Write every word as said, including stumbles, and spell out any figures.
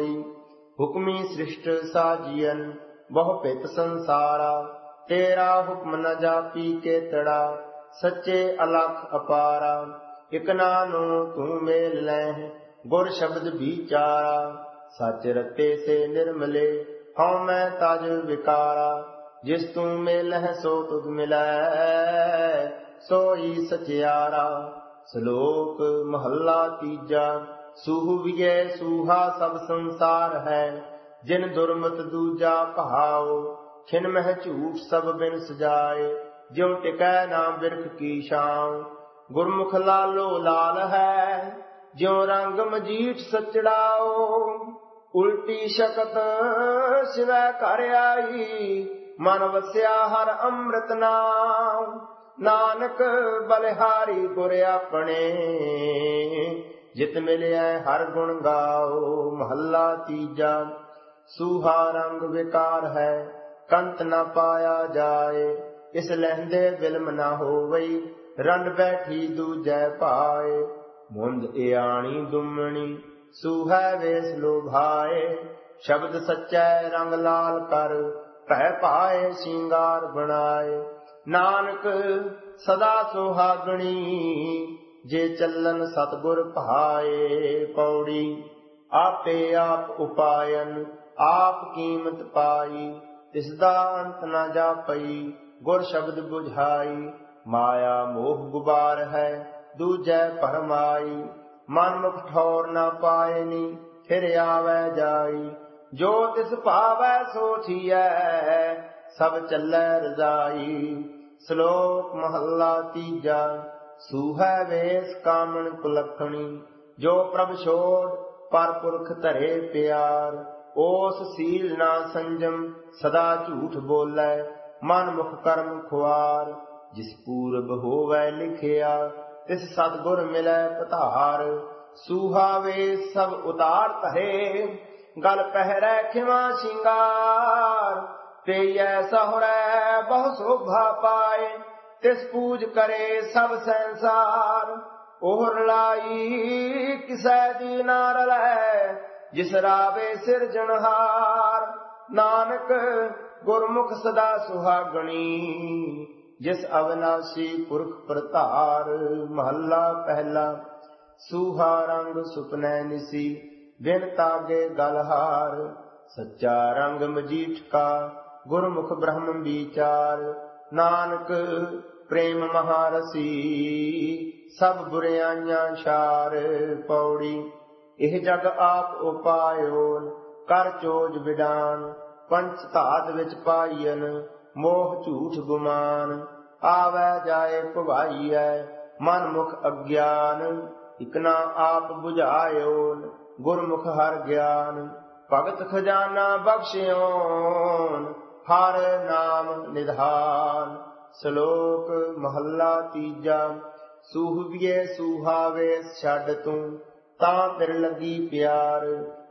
पौड़ी। हुक्मी सृष्ट साजियन बहु पित संसारा, तेरा हुक्म न जापी के तड़ा, सच्चे अलख अपारा। इक नानो तू मेल लैं गुर शब्द विचारा, सच रते से निर्मले हਉ मैं तज विकारा। जिस तू मेलह सो तुध मिलै, सोई सचियारा। श्लोक महला तीजा। सूहबिये सूहा सब संसार है, जिन दुर्मत दूजा कहाओ। खिन मह झूठ सब बिन सजाए, ज्यों टिकै ना बिरख की छाँव। गुरमुख लालो लाल है, ज्यों रंग मजीठ सचड़ाओ। उल्टी शकत सिवै कर आई, मन वस्या हर अमृत नाम। नानक बलिहारी गुर अपने, जित मिलिया हर गुण गाओ। महला तीजा। सूहा रंग विकार है, कंत न पाया जाए। इस लहंदे बिलम न होवई, रंड बैठी दूजै पाए। मुंद इयाणी दुमणी सूहै वेस लोभाए। शब्द सच्चै रंग लाल कर, भै पाए सिंगार बनाए। नानक सदा सुहागणी, जे चलन सतगुर भाए। पौड़ी। आपे आप उपायन आप कीमत पाई, तिसदा अंत न जापई गुर शब्द बुझाई। माया मोह गुबार है दूजै भरमाई, मन मुख ठौर न पायनी फिर आवे जाई। जो तिस भावै सो थियै, सब चलै रजाई। श्लोक महला तीजा। सूहै वेस कामन कुलखणी, जो प्रभ छोड़ पर पुरख धरे प्यार। ओस सील ना संजम सदा झूठ बोलै, मन मुख कर्म खुआर। जिस पूरब होवै लिखिया, तिस सतगुर मिलै पधार। सूहा वेस सब उतार धरे, गल पहरै खिमा सिंगार। पेय सहुरै बहु शोभा पाए, तिस पूज करे सब संसार। ओहर लाई किसै दी ना रलै, जिस रावे सिरजनहार। नानक गुरमुख सदा सुहागणी, जिस अविनाशी पुरख प्रतार। महला पहला। सूहा रंग सुपनै निसी, बिन तागे गलहार। सच्चा रंग मजीठ का, गुरमुख ब्रह्म विचार। नानक प्रेम महारसी, सब बुराइयां छार। पौड़ी। एह जग आप उपायोन, कर चोज विडान। पंच धात विच पाईयन, मोह झूठ गुमान। आवे जाए भवाईऐ, मन मुख अज्ञान। इकना आप बुझायोन, गुरमुख हर ज्ञान। भगत खजाना बख्शियोन, हर नाम निधान। श्लोक महला तीजा। सूहबिये सूहा वेस छड्ड तू, तां तिर लगी प्यार।